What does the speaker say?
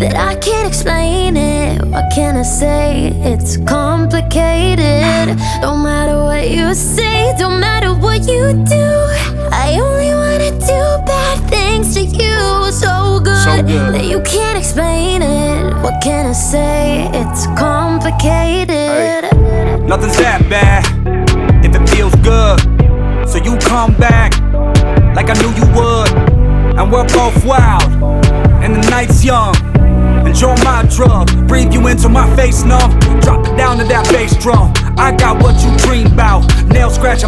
that I can't explain it. What can I say? It's complicated. Don't matter what you say, don't matter what you do, I only wanna do bad things to you. So good that you can't explain it. What can I say? It's complicated. Nothing's that bad if it feels good. So you come back like I knew you would. And we're both wild and the night's young. Enjoy my drug, breathe you into my face numb. Drop it down to that bass drum. I got what you dream about. Nail scratching